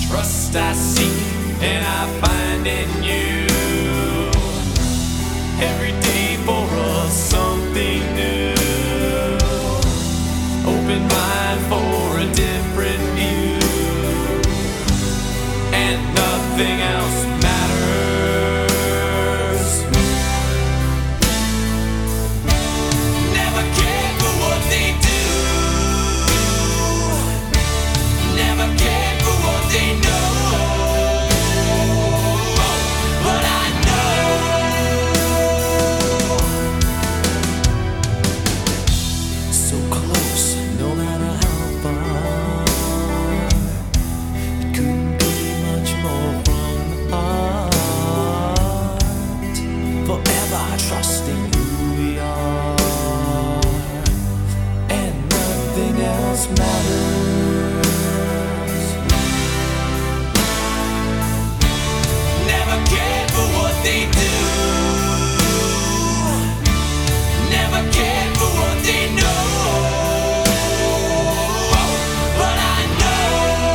Trust I seek and I find in you. Every day for us something new. Open mind for a different view. And nothing else matters. Never cared for what they do. Never cared for what they know. But I know so close, no matter how far. It couldn't be much more from the heart. Forever trusting who we are, and nothing else matters. Never cared for what they do. Never cared for what they know. But I know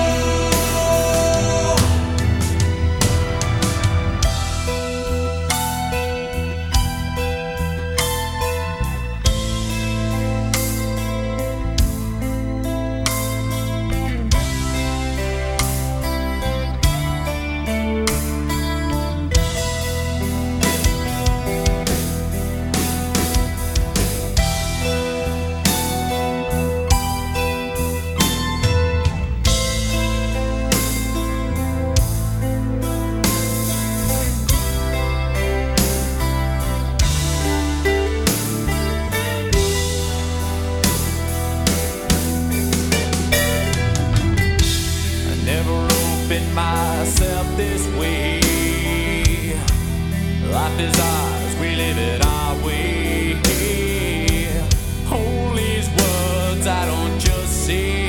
never opened myself this way. Life is ours, we live it our way. Hold these words I don't just say.